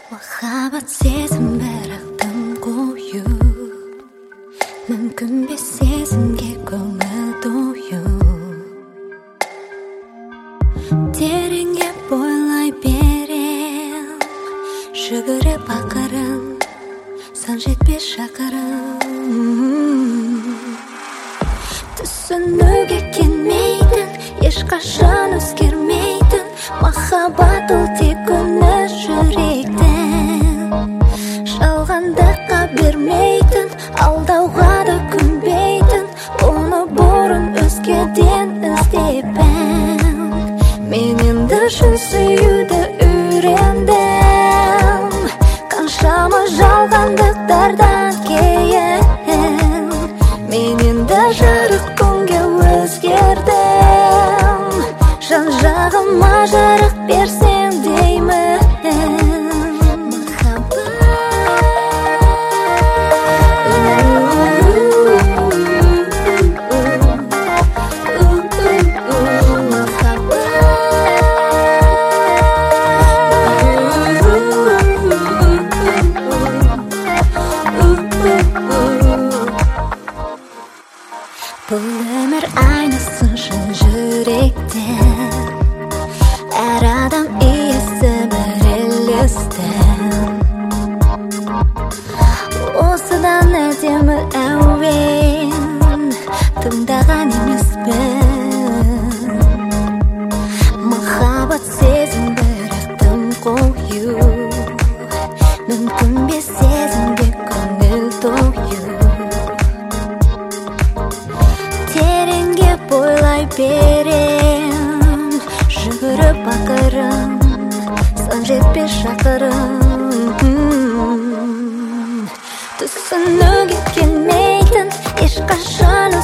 Махаббат сезім бірақ тым қою, мүмкін бе сезімге көңіл тою. Тереңге бойлай берем, жүгіріп ақырын, сан жетпес шақырым. Түсінуге келмейтін, ешқашан өзгермейтін, махаббат ол тек үні жүректен. Жалғандыққа бермейтін, алдауға да күнбейтін, оны бұрын өзгеден іздеппін. Мен енді шын сүюді үйрендім, қаншама жалғандықтардан кейін. Мен енді жарық күнге өзгердім, жан жағыма жарық берсең деймін. Бұл өмір айнасын шын жүректен, әр адам иесі бір елестен. Осыдан әдемі әуен тыңдаған емеспін. Махаббат сезім бірақ тым қою, мүмкін бе сезімге көңіл тою. Тереңге бойлай берем, жүгіріп ақырын, сан жетпес шақырым. Түсінуге келмейтін, ешқашан